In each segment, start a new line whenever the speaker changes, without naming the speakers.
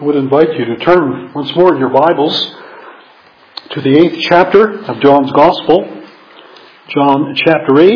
I would invite you to turn once more in your Bibles to the 8th chapter of John's Gospel, John chapter 8.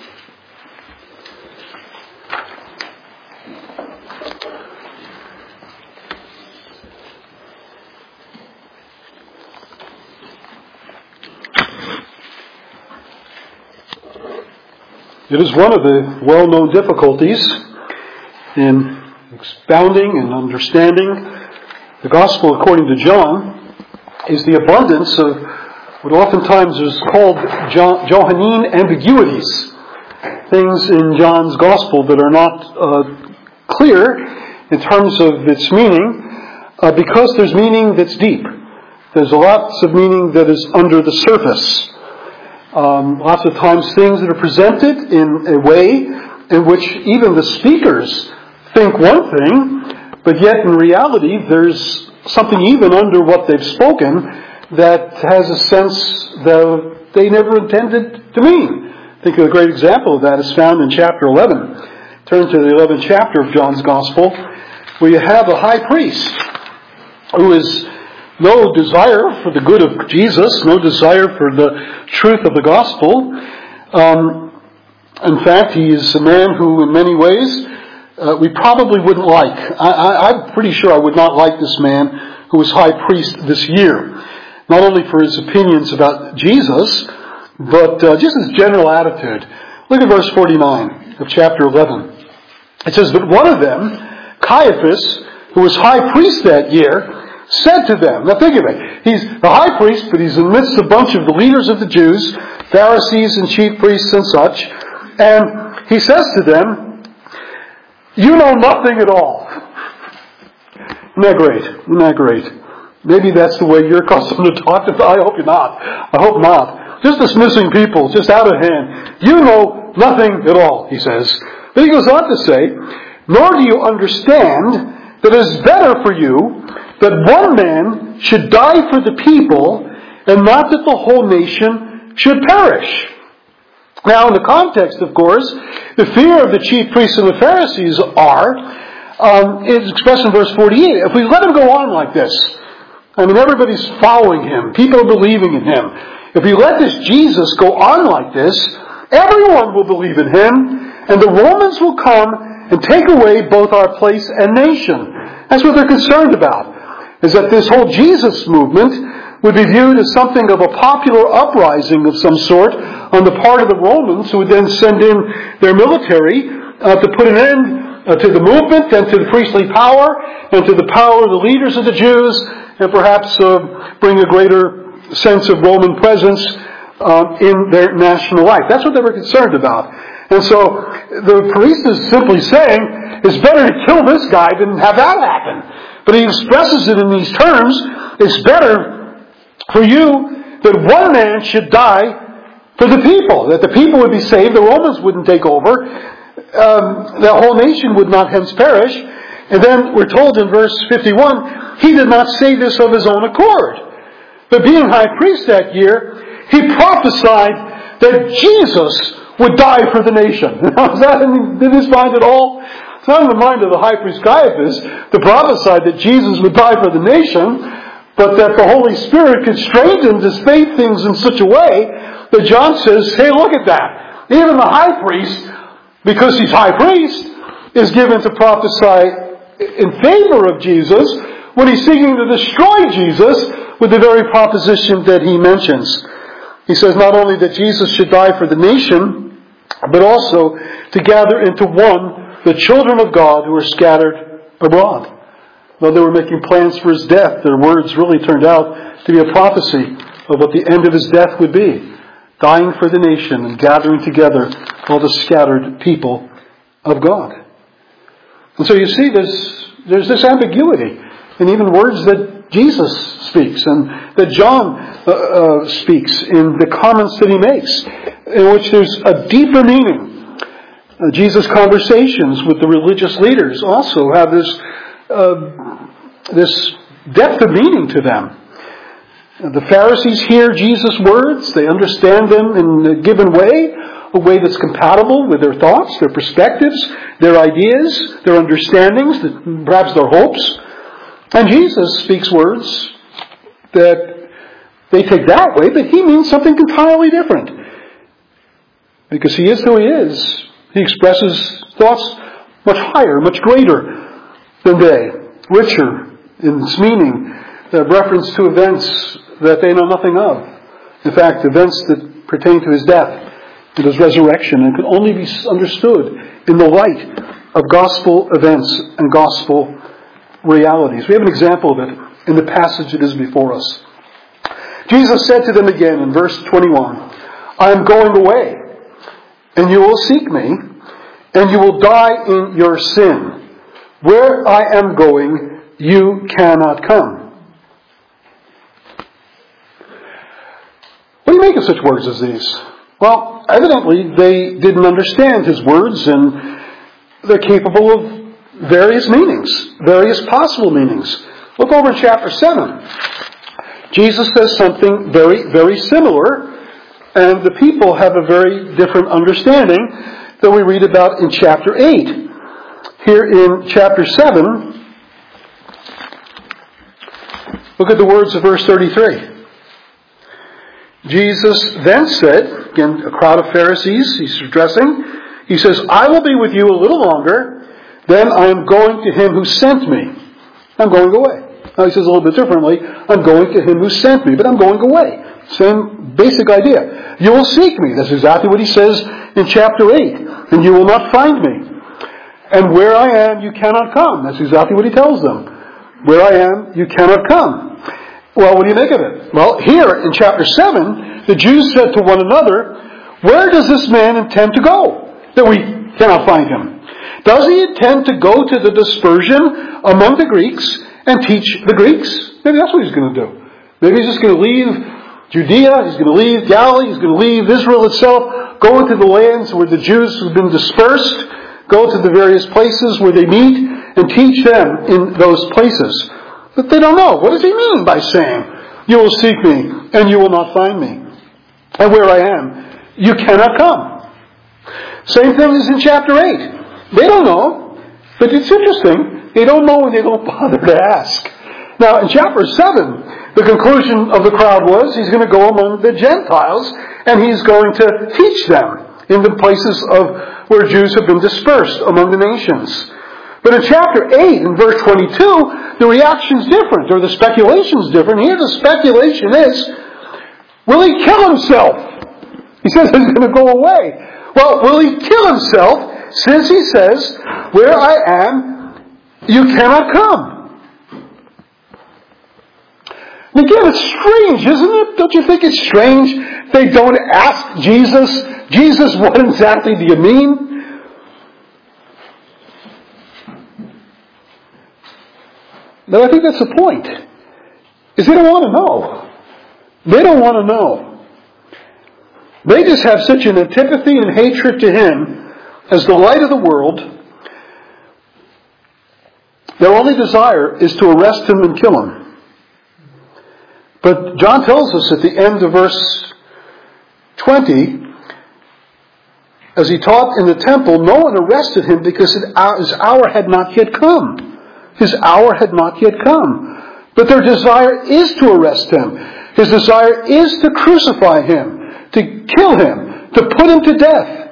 It is one of the well-known difficulties in expounding and understanding the Gospel according to John is the abundance of what oftentimes is called Johannine ambiguities. Things in John's Gospel that are not clear in terms of its meaning because there's meaning that's deep. There's lots of meaning that is under the surface. Lots of times things that are presented in a way in which even the speakers think one thing, but yet in reality there's something even under what they've spoken that has a sense that they never intended to mean. I think a great example of that is found in chapter 11. Turn to the 11th chapter of John's Gospel, where you have a high priest who has no desire for the good of Jesus, no desire for the truth of the gospel. In fact, he is a man who in many ways we probably wouldn't like. I'm pretty sure I would not like this man who was high priest this year. Not only for his opinions about Jesus, but just his general attitude. Look at verse 49 of chapter 11. It says, "But one of them, Caiaphas, who was high priest that year, said to them," now think of it, he's the high priest, but he's amidst a bunch of the leaders of the Jews, Pharisees and chief priests and such, and he says to them, "You know nothing at all." Isn't that great? Isn't that great? Maybe that's the way you're accustomed to talk to. I hope you're not. I hope not. Just dismissing people, just out of hand. "You know nothing at all," he says. But he goes on to say, "Nor do you understand that it is better for you that one man should die for the people, and not that the whole nation should perish." Now, in the context, of course, the fear of the chief priests and the Pharisees is expressed in verse 48. If we let him go on like this, I mean, everybody's following him. People are believing in him. If we let this Jesus go on like this, everyone will believe in him, and the Romans will come and take away both our place and nation. That's what they're concerned about, is that this whole Jesus movement would be viewed as something of a popular uprising of some sort on the part of the Romans, who would then send in their military to put an end to the movement and to the priestly power and to the power of the leaders of the Jews, and perhaps bring a greater sense of Roman presence in their national life. That's what they were concerned about. And so the priest is simply saying, it's better to kill this guy than have that happen. But he expresses it in these terms: it's better for you that one man should die for the people, that the people would be saved, the Romans wouldn't take over, the whole nation would not hence perish. And then we're told in verse 51, he did not say this of his own accord, but being high priest that year, he prophesied that Jesus would die for the nation. Now, is that in his mind at all? It's not in the mind of the high priest Caiaphas to prophesy that Jesus would die for the nation, but that the Holy Spirit constrained him to state things in such a way that John says, hey, look at that. Even the high priest, because he's high priest, is given to prophesy in favor of Jesus when he's seeking to destroy Jesus with the very proposition that he mentions. He says not only that Jesus should die for the nation, but also to gather into one the children of God who are scattered abroad. Though they were making plans for his death, their words really turned out to be a prophecy of what the end of his death would be. Dying for the nation and gathering together all the scattered people of God. And so you see there's this ambiguity in even words that Jesus speaks and that John speaks in the comments that he makes, in which there's a deeper meaning. Jesus' conversations with the religious leaders also have this depth of meaning to them. The Pharisees hear Jesus' words. They understand them in a given way, a way that's compatible with their thoughts, their perspectives, their ideas, their understandings, perhaps their hopes. And Jesus speaks words that they take that way, but he means something entirely different. Because he is who he is. He expresses thoughts much higher, much greater than they. Richer in its meaning, reference to events that they know nothing of. In fact, events that pertain to his death and his resurrection, and can only be understood in the light of gospel events and gospel realities. We have an example of it in the passage that is before us. Jesus said to them again in verse 21, I am going away, and you will seek me, and you will die in your sin. Where I am going, you cannot come. What do you make of such words as these? Well, evidently they didn't understand his words, and they're capable of various meanings, various possible meanings. Look over in chapter 7. Jesus says something very, very similar, and the people have a very different understanding that we read about in chapter 8. Here in chapter 7, look at the words of verse 33. Jesus then said, again, a crowd of Pharisees he's addressing, he says, I will be with you a little longer, then I am going to him who sent me. I'm going away. Now he says a little bit differently, I'm going to him who sent me, but I'm going away. Same basic idea. You will seek me. That's exactly what he says in chapter 8. And you will not find me. And where I am, you cannot come. That's exactly what he tells them. Where I am, you cannot come. Well, what do you make of it? Well, here in chapter 7, the Jews said to one another, where does this man intend to go that we cannot find him? Does he intend to go to the dispersion among the Greeks and teach the Greeks? Maybe that's what he's going to do. Maybe he's just going to leave Judea, he's going to leave Galilee, he's going to leave Israel itself, go into the lands where the Jews have been dispersed, go to the various places where they meet, and teach them in those places. But they don't know. What does he mean by saying, you will seek me, and you will not find me? And where I am, you cannot come. Same thing as in chapter 8. They don't know, but it's interesting. They don't know and they don't bother to ask. Now, in chapter 7, the conclusion of the crowd was he's going to go among the Gentiles and he's going to teach them in the places of where Jews have been dispersed among the nations. But in chapter 8, in verse 22, the reaction's different, or the speculation's different. Here the speculation is, will he kill himself? He says he's going to go away. Well, will he kill himself since he says, where I am, you cannot come? And again, it's strange, isn't it? Don't you think it's strange they don't ask Jesus, what exactly do you mean? But I think that's the point, is they don't want to know. They don't want to know. They just have such an antipathy and hatred to him as the light of the world. Their only desire is to arrest him and kill him. But John tells us at the end of verse 20, as he taught in the temple, no one arrested him because his hour had not yet come. His hour had not yet come. But their desire is to arrest him. His desire is to crucify him, to kill him, to put him to death.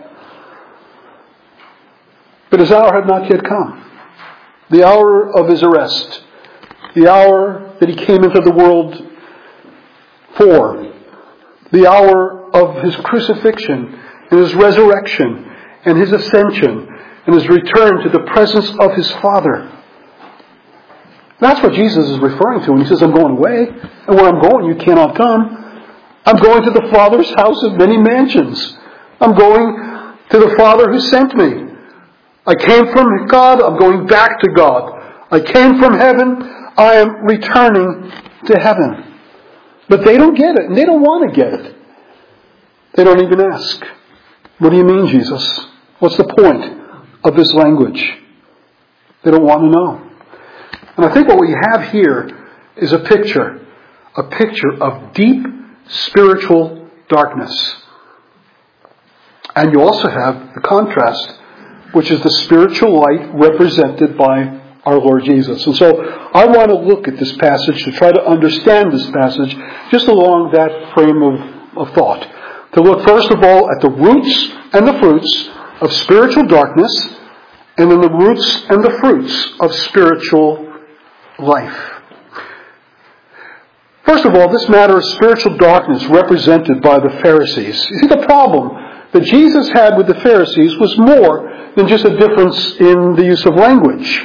But his hour had not yet come. The hour of his arrest. The hour that he came into the world for. The hour of his crucifixion and his resurrection and his ascension and his return to the presence of his Father. That's what Jesus is referring to when he says, I'm going away, and where I'm going you cannot come. I'm going to the Father's house of many mansions. I'm going to the Father who sent me. I came from God, I'm going back to God. I came from heaven, I am returning to heaven. But they don't get it, and they don't want to get it. They don't even ask. What do you mean, Jesus? What's the point of this language? They don't want to know. And I think what we have here is a picture of deep spiritual darkness. And you also have the contrast, which is the spiritual light represented by our Lord Jesus. And so I want to look at this passage to try to understand this passage just along that frame of thought. To look first of all at the roots and the fruits of spiritual darkness, and then the roots and the fruits of spiritual life. First of all, this matter of spiritual darkness represented by the Pharisees. You see, the problem that Jesus had with the Pharisees was more than just a difference in the use of language.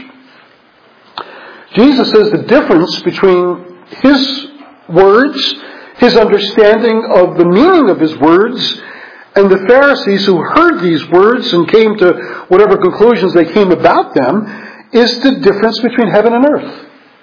Jesus says the difference between his words, his understanding of the meaning of his words, and the Pharisees who heard these words and came to whatever conclusions they came about them, is the difference between heaven and earth.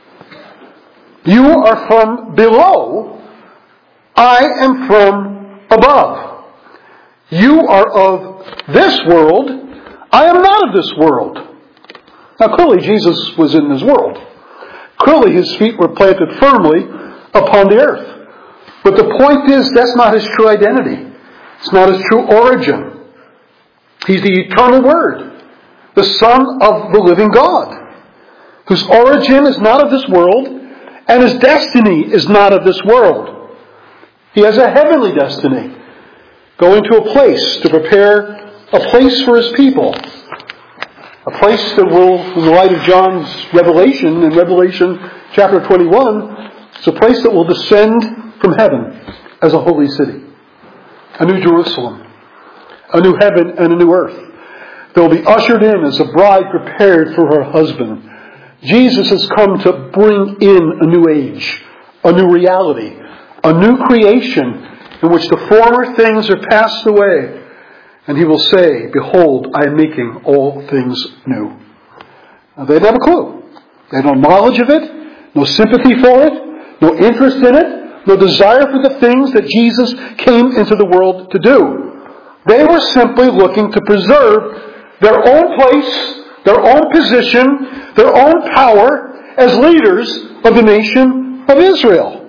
You are from below, I am from above. You are of this world, I am not of this world. Now clearly Jesus was in this world. Clearly his feet were planted firmly upon the earth. But the point is, that's not his true identity. It's not his true origin. He's the eternal Word, the Son of the living God, whose origin is not of this world, and his destiny is not of this world. He has a heavenly destiny, going to a place to prepare a place for his people. A place that will, in the light of John's revelation, in Revelation chapter 21, it's a place that will descend from heaven as a holy city. A new Jerusalem. A new heaven and a new earth. They will be ushered in as a bride prepared for her husband. Jesus has come to bring in a new age, a new reality, a new creation in which the former things are passed away. And he will say, behold, I am making all things new. Now, they didn't have a clue. They had no knowledge of it, no sympathy for it, no interest in it, no desire for the things that Jesus came into the world to do. They were simply looking to preserve their own place, their own position, their own power as leaders of the nation of Israel.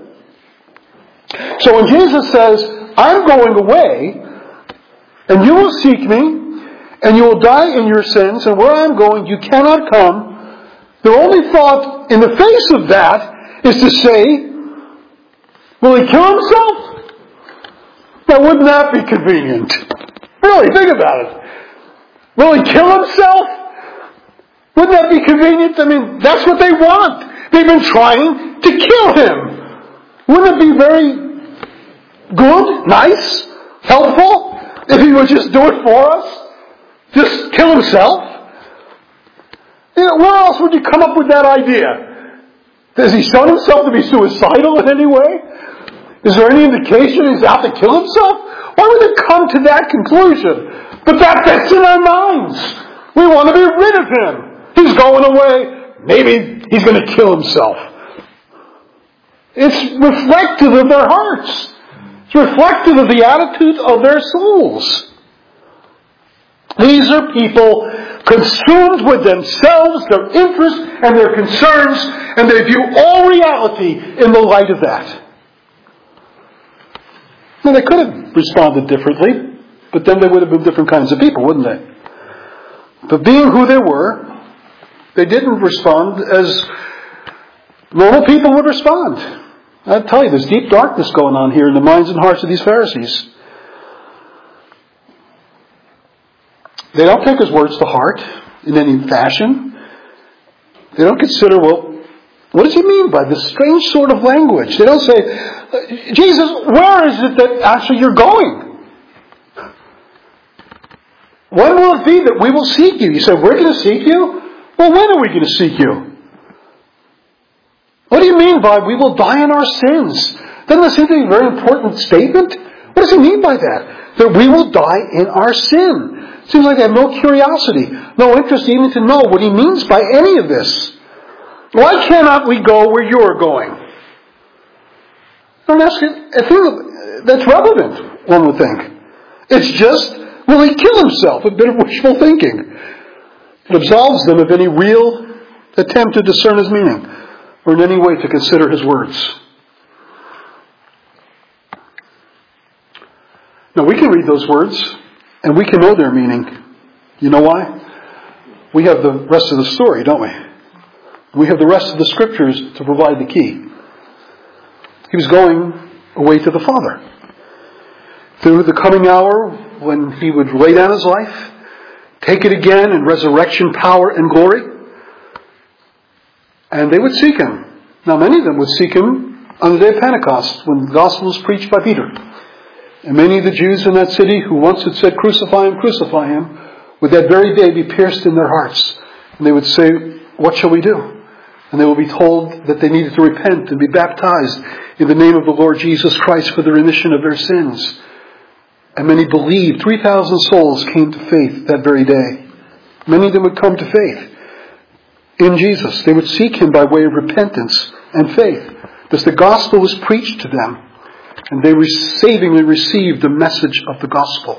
So when Jesus says, I'm going away, and you will seek me, and you will die in your sins, and where I'm going you cannot come, their only thought in the face of that is to say, will he kill himself? Now wouldn't that be convenient? Really, think about it. Will he kill himself? Wouldn't that be convenient? I mean, that's what they want. They've been trying to kill him. Wouldn't it be very good, nice, helpful, if he would just do it for us? Just kill himself? You know, where else would you come up with that idea? Has he shown himself to be suicidal in any way? Is there any indication he's out to kill himself? Why would it come to that conclusion? But that's in our minds. We want to be rid of him. He's going away. Maybe he's going to kill himself. It's reflective of their hearts. It's reflective of the attitude of their souls. These are people consumed with themselves, their interests, and their concerns, and they view all reality in the light of that. Now, they could have responded differently, but then they would have been different kinds of people, wouldn't they? But being who they were, they didn't respond as normal people would respond. I tell you, there's deep darkness going on here in the minds and hearts of these Pharisees. They don't take his words to heart in any fashion. They don't consider, well, what does he mean by this strange sort of language? They don't say, Jesus, where is it that actually you're going? When will it be that we will seek you? You say, we're going to seek you? Well, when are we going to seek you? What do you mean by we will die in our sins? Doesn't that seem to be a very important statement? What does he mean by that? That we will die in our sin. It seems like they have no curiosity, no interest even to know what he means by any of this. Why cannot we go where you are going? Don't ask it. I think that's relevant, one would think. It's just, will he kill himself? A bit of wishful thinking. It absolves them of any real attempt to discern his meaning, or in any way to consider his words. Now we can read those words, and we can know their meaning. You know why? We have the rest of the story, don't we? We have the rest of the Scriptures to provide the key. He was going away to the Father. Through the coming hour, when He would lay down His life, take it again in resurrection power and glory, and they would seek Him. Now, many of them would seek Him on the day of Pentecost, when the gospel was preached by Peter. And many of the Jews in that city who once had said, crucify Him, would that very day be pierced in their hearts. And they would say, what shall we do? And they will be told that they needed to repent and be baptized in the name of the Lord Jesus Christ for the remission of their sins. And many believed. 3,000 souls came to faith that very day. Many of them would come to faith in Jesus. They would seek Him by way of repentance and faith, because the gospel was preached to them, and they savingly received the message of the gospel.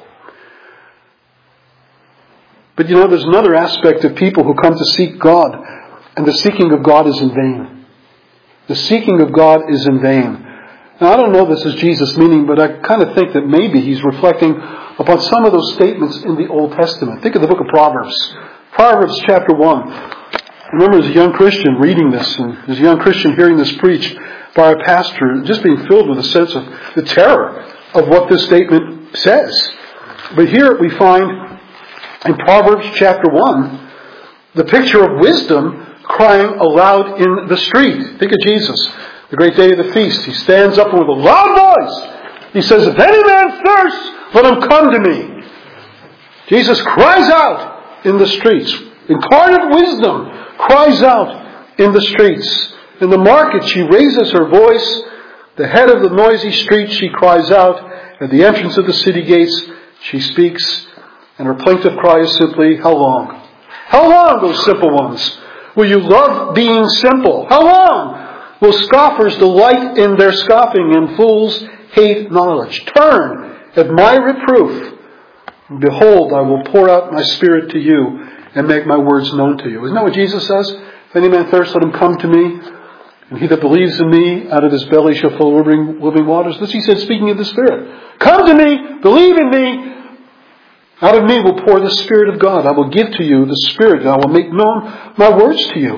But there's another aspect of people who come to seek God, and the seeking of God is in vain. The seeking of God is in vain. Now, I don't know this is Jesus' meaning, but I kind of think that maybe He's reflecting upon some of those statements in the Old Testament. Think of the book of Proverbs. Proverbs chapter 1. I remember as a young Christian reading this, and as a young Christian hearing this preached by our pastor, just being filled with a sense of the terror of what this statement says. But here we find in Proverbs chapter 1 the picture of wisdom crying aloud in the street. Think of Jesus, the great day of the feast. He stands up and with a loud voice, He says, if any man thirsts, let him come to me. Jesus cries out in the streets. Incarnate wisdom cries out in the streets. In the market she raises her voice. The head of the noisy street she cries out. At the entrance of the city gates she speaks. And her plaintive cry is simply, how long? How long, those simple ones? Will you love being simple? How long will scoffers delight in their scoffing and fools hate knowledge? Turn at my reproof. And behold, I will pour out my spirit to you and make my words known to you. Isn't that what Jesus says? If any man thirst, let him come to me. And he that believes in me, out of his belly shall flow living waters. This He said, speaking of the Spirit. Come to me, believe in me. Out of me will pour the Spirit of God. I will give to you the Spirit, and I will make known my words to you.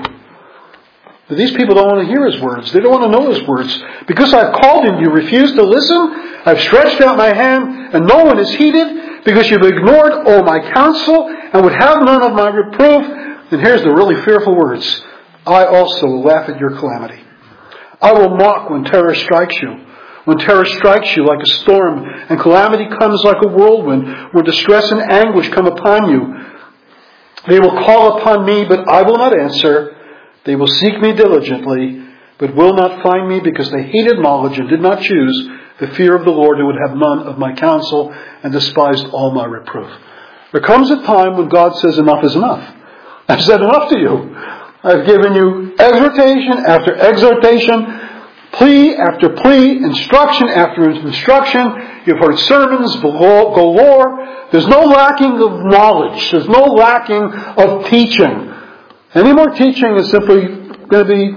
But these people don't want to hear His words. They don't want to know His words. Because I've called and you refuse to listen. I've stretched out my hand and no one is heeded. Because you've ignored all my counsel and would have none of my reproof. And here's the really fearful words. I also will laugh at your calamity. I will mock when terror strikes you. When terror strikes you like a storm and calamity comes like a whirlwind, where distress and anguish come upon you. They will call upon me, but I will not answer. They will seek me diligently, but will not find me, because they hated knowledge and did not choose the fear of the Lord, and would have none of my counsel and despised all my reproof. There comes a time when God says enough is enough. I've said enough to you. I've given you exhortation after exhortation, plea after plea, instruction after instruction. You've heard sermons galore. There's no lacking of knowledge. There's no lacking of teaching. Any more teaching is simply going to be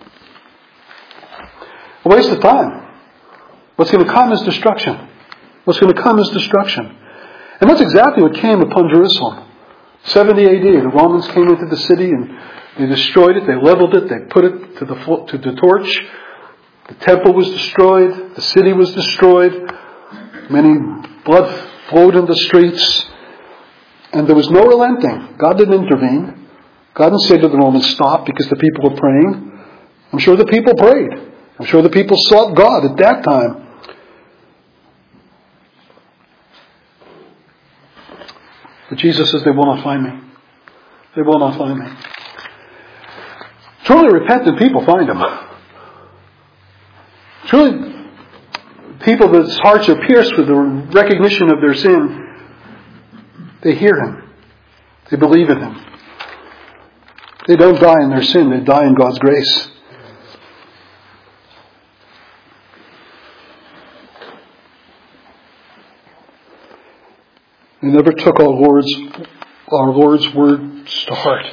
a waste of time. What's going to come is destruction. What's going to come is destruction. And that's exactly what came upon Jerusalem. 70 AD, the Romans came into the city and they destroyed it. They leveled it. They put it to the torch. The temple was destroyed. The city was destroyed. Many blood flowed in the streets. And there was no relenting. God didn't intervene. God didn't say to the Romans, stop, because the people were praying. I'm sure the people prayed. I'm sure the people sought God at that time. But Jesus says, they will not find me. They will not find me. Truly repentant people find Him. Truly, people whose hearts are pierced with the recognition of their sin, they hear Him. They believe in Him. They don't die in their sin. They die in God's grace. They never took our Lord's words to heart.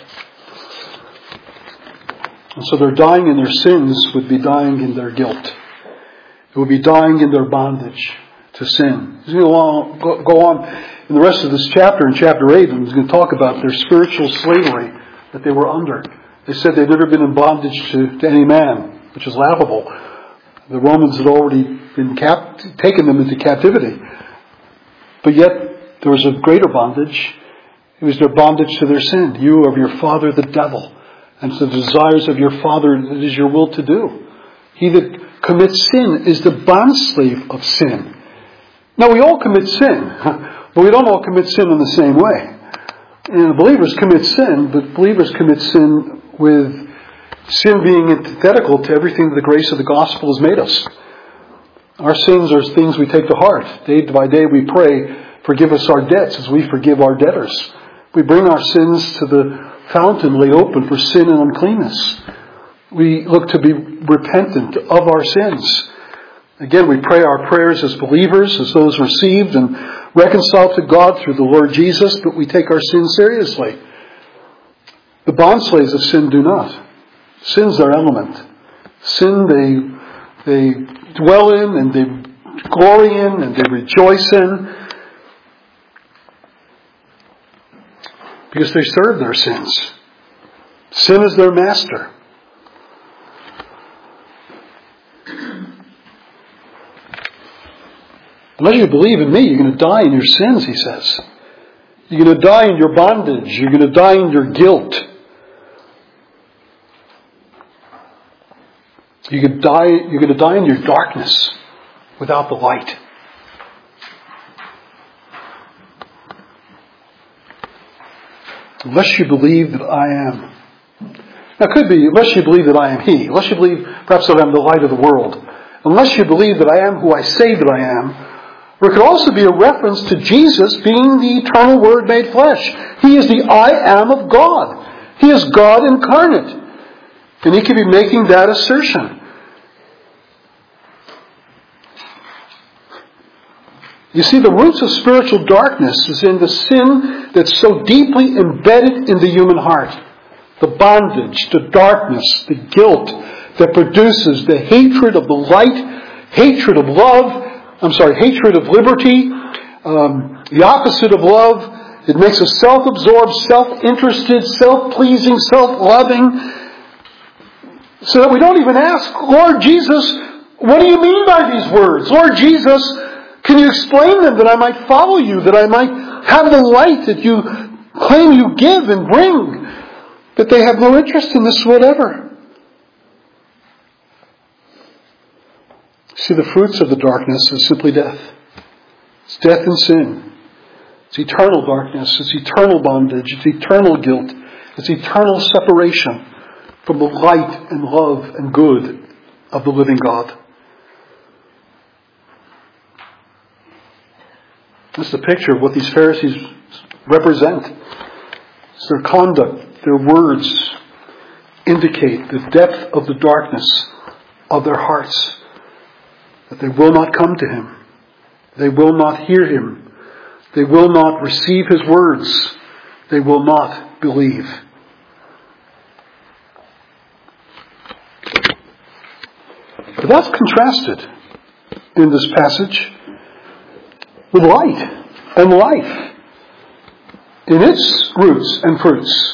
And so their dying in their sins would be dying in their guilt. It would be dying in their bondage to sin. He's going to go on in the rest of this chapter, in chapter 8, and he's going to talk about their spiritual slavery that they were under. They said they'd never been in bondage to any man, which is laughable. The Romans had already been taken them into captivity. But yet, there was a greater bondage. It was their bondage to their sin. You are of your father the devil, and to the desires of your father it is your will to do. He that commits sin is the bondslave of sin. Now, we all commit sin, but we don't all commit sin in the same way. And believers commit sin, but believers commit sin with sin being antithetical to everything the grace of the gospel has made us. Our sins are things we take to heart. Day by day we pray, forgive us our debts as we forgive our debtors. We bring our sins to the fountain laid open for sin and uncleanness. We look to be repentant of our sins. Again, we pray our prayers as believers, as those received and reconciled to God through the Lord Jesus, but we take our sin seriously. The bondslaves of sin do not. Sin's their element. Sin they dwell in and they glory in and they rejoice in because they serve their sins. Sin is their master. Unless you believe in me, you're going to die in your sins, he says. You're going to die in your bondage. You're going to die in your guilt. You're going to die in your darkness without the light. Unless you believe that I am. Now it could be, unless you believe that I am He. Unless you believe perhaps that I am the light of the world. Unless you believe that I am who I say that I am. Or it could also be a reference to Jesus being the eternal Word made flesh. He is the I am of God. He is God incarnate. And he could be making that assertion. You see, the roots of spiritual darkness is in the sin that's so deeply embedded in the human heart. The bondage, the darkness, the guilt that produces the hatred of the light, hatred of hatred of liberty, the opposite of love. It makes us self-absorbed, self-interested, self-pleasing, self-loving, so that we don't even ask, Lord Jesus, what do you mean by these words? Lord Jesus, can you explain them that I might follow you, that I might have the light that you claim you give and bring? But they have no interest in this whatever. See, the fruits of the darkness is simply death. It's death and sin. It's eternal darkness. It's eternal bondage. It's eternal guilt. It's eternal separation from the light and love and good of the living God. This is a picture of what these Pharisees represent. It's their conduct, their words indicate the depth of the darkness of their hearts. That they will not come to Him. They will not hear Him. They will not receive His words. They will not believe. But that's contrasted in this passage with light and life in its roots and fruits.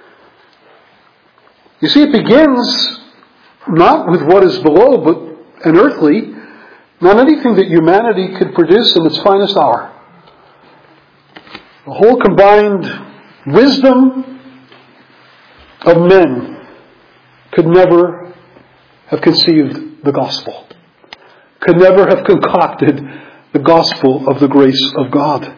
You see, it begins not with what is below, but an earthly, not anything that humanity could produce in its finest hour. The whole combined wisdom of men could never have conceived the gospel, could never have concocted the gospel of the grace of God.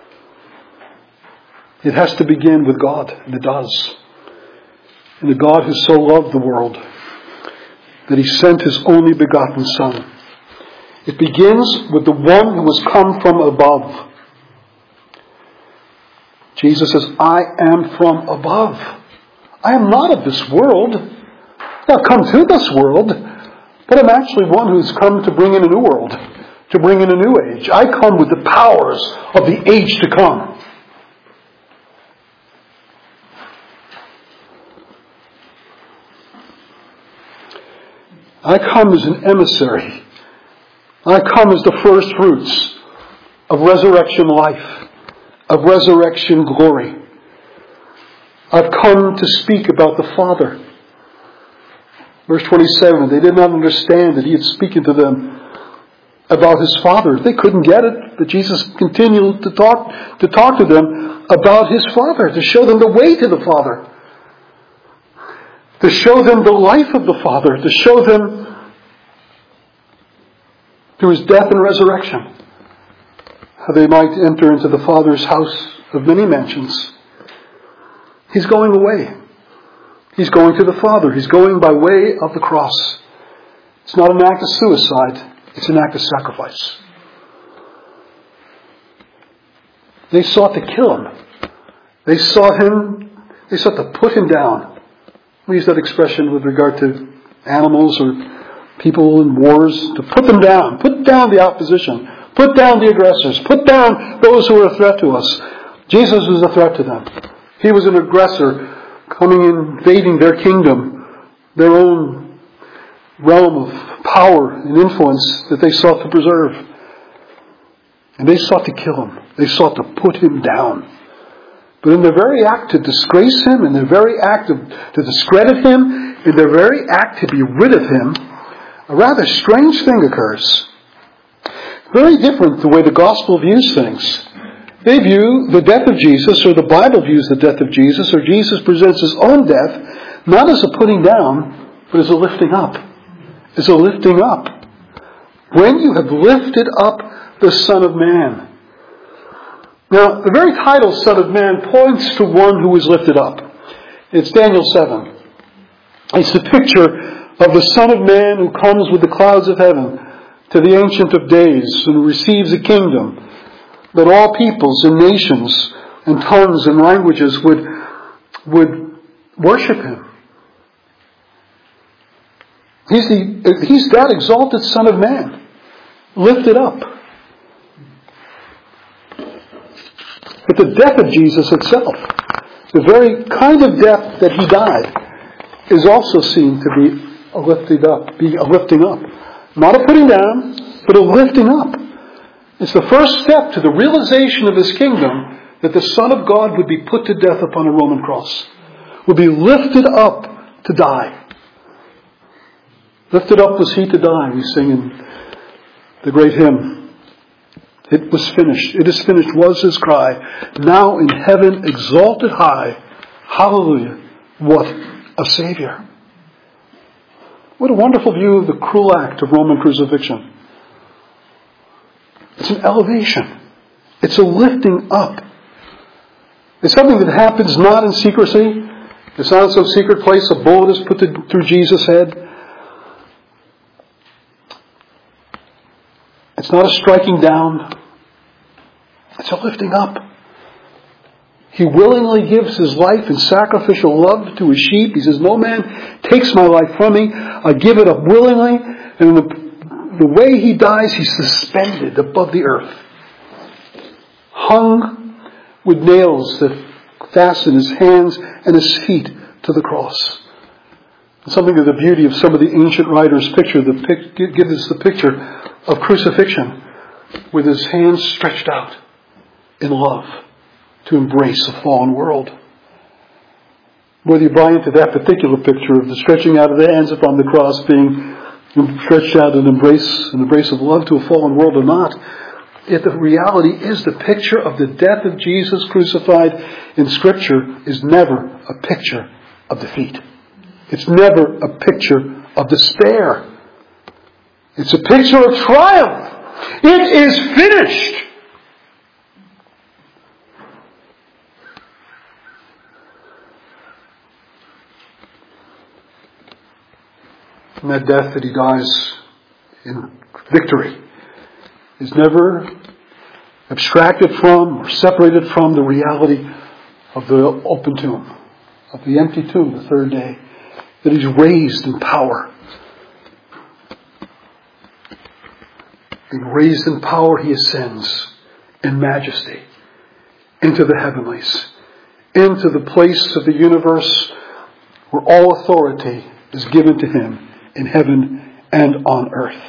It has to begin with God, and it does. And the God who so loved the world that He sent His only begotten Son. It begins with the one who has come from above. Jesus says, I am from above. I am not of this world. I've come to this world, but I'm actually one who's come to bring in a new world, to bring in a new age. I come with the powers of the age to come. I come as an emissary. I come as the first fruits of resurrection life, of resurrection glory. I've come to speak about the Father. Verse 27, they did not understand that he had spoken to them about his Father. They couldn't get it, but Jesus continued to talk to them about his Father, to show them the way to the Father, to show them the life of the Father, to show them through his death and resurrection how they might enter into the Father's house of many mansions. He's going away. He's going to the Father. He's going by way of the cross. It's not an act of suicide. It's an act of sacrifice. They sought to kill him. They sought to put him down. We use that expression with regard to animals or people in wars, to put them down. Put down the opposition. Put down the aggressors. Put down those who are a threat to us. Jesus was a threat to them. He was an aggressor coming and invading their kingdom, their own realm of power and influence that they sought to preserve. And they sought to kill him. They sought to put him down. But in their very act to disgrace him, in their very act to discredit him, in their very act to be rid of him, a rather strange thing occurs. Very different the way the gospel views things. They view the death of Jesus, or the Bible views the death of Jesus, or Jesus presents his own death, not as a putting down, but as a lifting up. As a lifting up. When you have lifted up the Son of Man. Now, the very title, Son of Man, points to one who is lifted up. It's Daniel 7. It's the picture of the Son of Man who comes with the clouds of heaven to the Ancient of Days and receives a kingdom that all peoples and nations and tongues and languages would worship him. He's that exalted Son of Man, lifted up. But the death of Jesus itself, the very kind of death that he died, is also seen to be a lifting up. Not a putting down, but a lifting up. It's the first step to the realization of his kingdom that the Son of God would be put to death upon a Roman cross, would be lifted up to die. Lifted up was he to die, we sing in the great hymn. It was finished. It is finished was his cry. Now in heaven exalted high. Hallelujah. What a Savior. What a wonderful view of the cruel act of Roman crucifixion. It's an elevation. It's a lifting up. It's something that happens not in secrecy. It's not in some secret place a bullet is put through Jesus' head. It's not a striking down. It's a lifting up. He willingly gives his life in sacrificial love to his sheep. He says, no man takes my life from me. I give it up willingly. And the way he dies, he's suspended above the earth. Hung with nails that fasten his hands and his feet to the cross. And something of the beauty of some of the ancient writers give us the picture of crucifixion with his hands stretched out in love to embrace a fallen world. Whether you buy into that particular picture of the stretching out of the hands upon the cross being stretched out in an embrace of love to a fallen world or not, yet the reality is the picture of the death of Jesus crucified in Scripture is never a picture of defeat. It's never a picture of despair. It's a picture of triumph. It is finished. And that death that he dies in victory is never abstracted from or separated from the reality of the open tomb, of the empty tomb the third day, that he's raised in power. Being raised in power, he ascends in majesty into the heavenlies, into the place of the universe where all authority is given to him in heaven and on earth.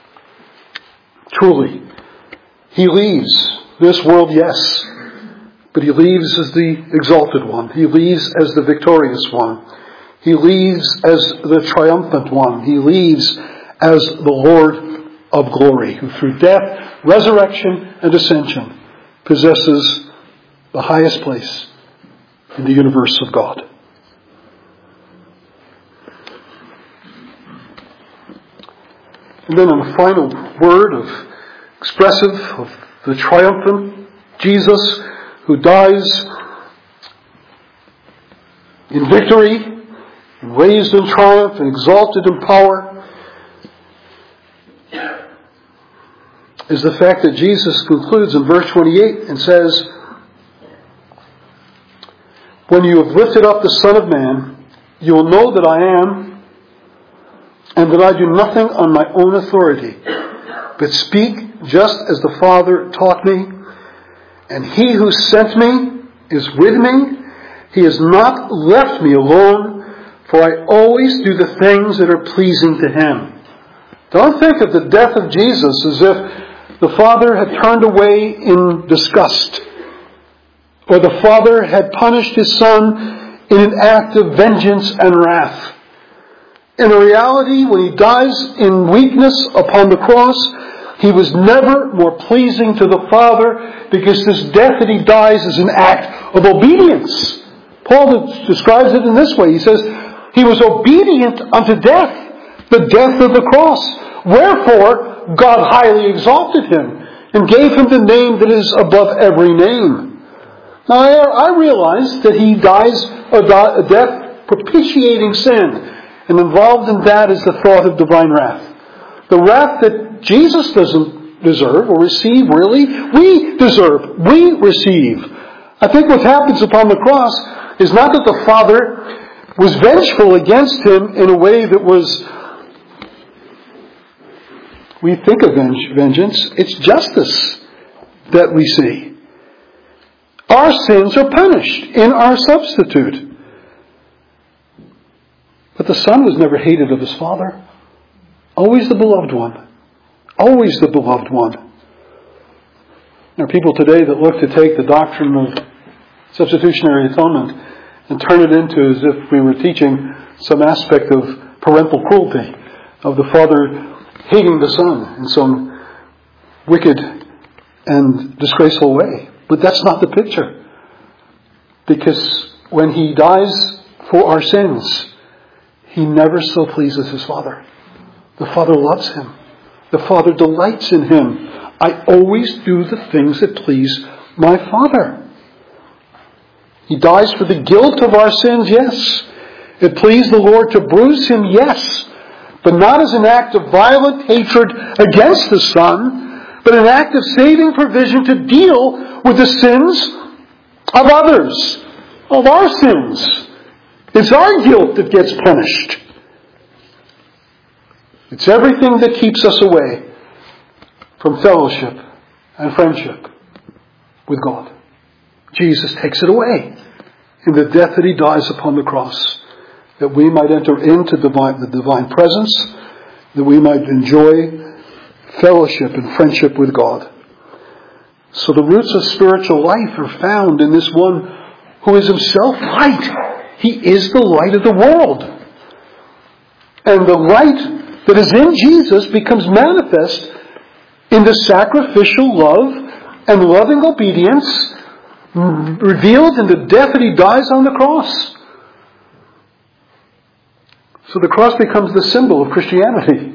Truly, he leaves this world, yes, But he leaves as the exalted one. He leaves as the victorious one. He leaves as the triumphant one. He leaves as the Lord of glory, who through death, resurrection, and ascension possesses the highest place in the universe of God. And then on the final word expressive of the triumphant Jesus, who dies in victory, raised in triumph, and exalted in power, is the fact that Jesus concludes in verse 28 and says, "When you have lifted up the Son of Man, you will know that I am, and that I do nothing on my own authority, but speak just as the Father taught me. And he who sent me is with me. He has not left me alone, for I always do the things that are pleasing to him." Don't think of the death of Jesus as if the Father had turned away in disgust, or the Father had punished his Son in an act of vengeance and wrath. In reality, when he dies in weakness upon the cross, he was never more pleasing to the Father, because this death that he dies is an act of obedience. Paul describes it in this way. He says, he was obedient unto death, the death of the cross. Wherefore, God highly exalted him and gave him the name that is above every name. Now, I realize that he dies a death propitiating sin. And involved in that is the thought of divine wrath. The wrath that Jesus doesn't deserve or receive, really, we deserve, we receive. I think what happens upon the cross is not that the Father was vengeful against him in a way that was, we think of vengeance, it's justice that we see. Our sins are punished in our substitute. But the Son was never hated of his Father. Always the beloved one. Always the beloved one. There are people today that look to take the doctrine of substitutionary atonement and turn it into as if we were teaching some aspect of parental cruelty, of the Father hating the Son in some wicked and disgraceful way. But that's not the picture. Because when he dies for our sins, he never so pleases his Father. The Father loves him. The Father delights in him. I always do the things that please my Father. He dies for the guilt of our sins, yes. It pleased the Lord to bruise him, yes. But not as an act of violent hatred against the Son, but an act of saving provision to deal with the sins of others, of our sins. It's our guilt that gets punished. It's everything that keeps us away from fellowship and friendship with God. Jesus takes it away in the death that he dies upon the cross, that we might enter into the divine presence, that we might enjoy fellowship and friendship with God. So the roots of spiritual life are found in this one who is himself light. He is the light of the world. And the light that is in Jesus becomes manifest in the sacrificial love and loving obedience revealed in the death that he dies on the cross. So the cross becomes the symbol of Christianity.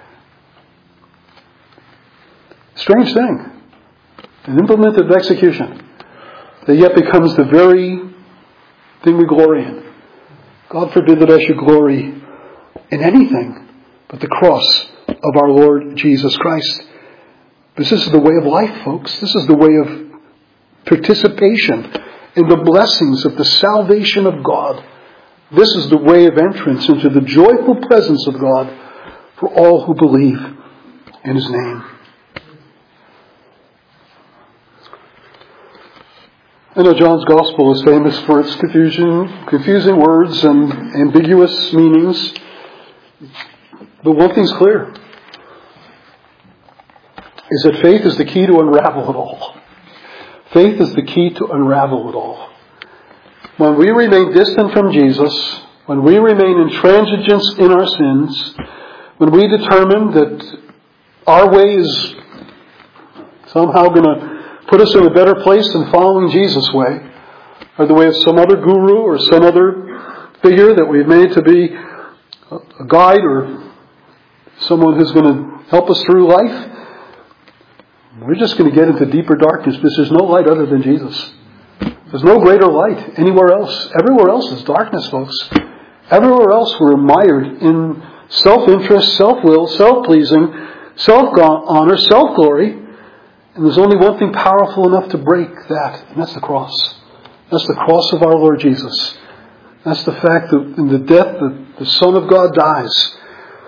Strange thing. An implemented execution that yet becomes the very thing we glory in. God forbid that I should glory in anything but the cross of our Lord Jesus Christ. This is the way of life, folks. This is the way of participation in the blessings of the salvation of God. This is the way of entrance into the joyful presence of God for all who believe in his name. I know John's Gospel is famous for its confusing words and ambiguous meanings. But one thing's clear, is that faith is the key to unravel it all. Faith is the key to unravel it all. When we remain distant from Jesus, when we remain intransigent in our sins, when we determine that our way is somehow going to put us in a better place than following Jesus' way, or the way of some other guru or some other figure that we've made to be a guide or someone who's going to help us through life, we're just going to get into deeper darkness because there's no light other than Jesus. There's no greater light anywhere else. Everywhere else is darkness, folks. Everywhere else we're mired in self-interest, self-will, self-pleasing, self-honor, self-glory. And there's only one thing powerful enough to break that, and that's the cross. That's the cross of our Lord Jesus. That's the fact that in the death that the Son of God dies,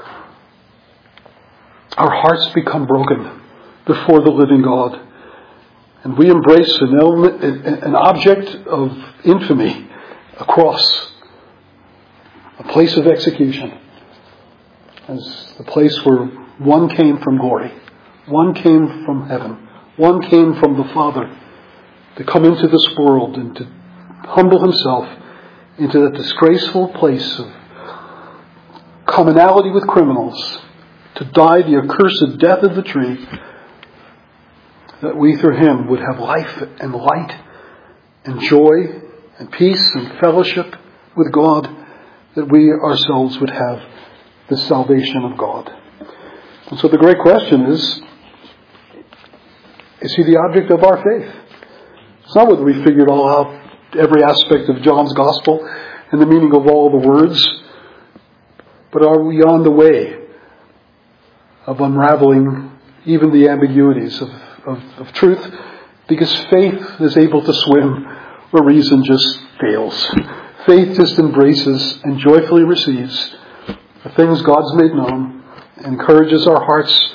our hearts become broken before the living God. And we embrace an object of infamy, a cross, a place of execution, as the place where one came from glory, one came from heaven, one came from the Father to come into this world and to humble himself into that disgraceful place of commonality with criminals, to die the accursed death of the tree, that we through him would have life and light and joy and peace and fellowship with God, that we ourselves would have the salvation of God. And so the great question is he the object of our faith? It's not whether we figured all out, every aspect of John's Gospel and the meaning of all the words, but are we on the way of unraveling even the ambiguities of truth? Because faith is able to swim where reason just fails. Faith just embraces and joyfully receives the things God's made known, encourages our hearts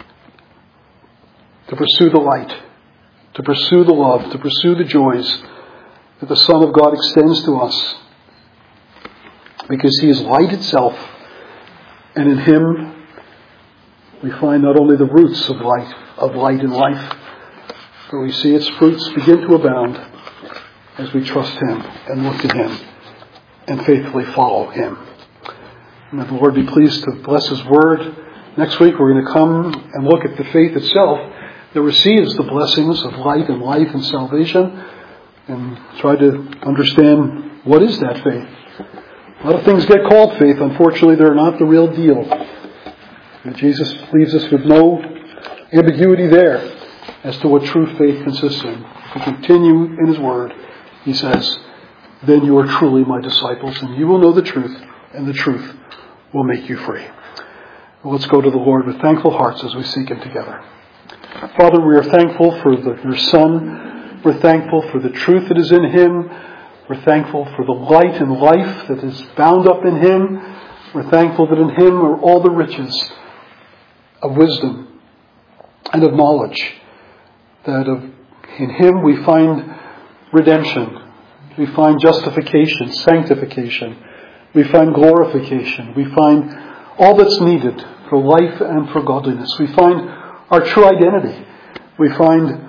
to pursue the light, to pursue the love, to pursue the joys that the Son of God extends to us. Because he is light itself, and in him we find not only the roots of light and life, but we see its fruits begin to abound as we trust him and look to him and faithfully follow him. May the Lord be pleased to bless his word. Next week we're going to come and look at the faith itself that receives the blessings of light and life and salvation, and try to understand what is that faith. A lot of things get called faith. Unfortunately, they're not the real deal. And Jesus leaves us with no ambiguity there as to what true faith consists in. If we continue in his word, he says, then you are truly my disciples, and you will know the truth, and the truth will make you free. Well, let's go to the Lord with thankful hearts as we seek him together. Father, we are thankful for your Son. We're thankful for the truth that is in him. We're thankful for the light and life that is bound up in him. We're thankful that in him are all the riches of wisdom and of knowledge. That in him we find redemption. We find justification, sanctification. We find glorification. We find all that's needed for life and for godliness. We find our true identity. We find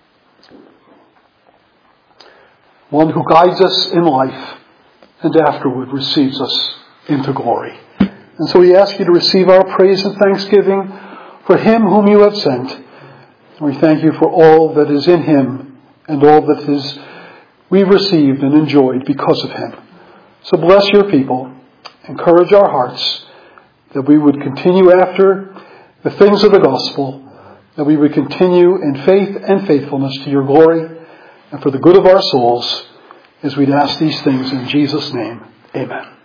one who guides us in life and afterward receives us into glory. And so we ask you to receive our praise and thanksgiving for him whom you have sent. And we thank you for all that is in him and all that is we've received and enjoyed because of him. So bless your people. Encourage our hearts that we would continue after the things of the gospel, that we would continue in faith and faithfulness to your glory and for the good of our souls, as we'd ask these things in Jesus' name. Amen.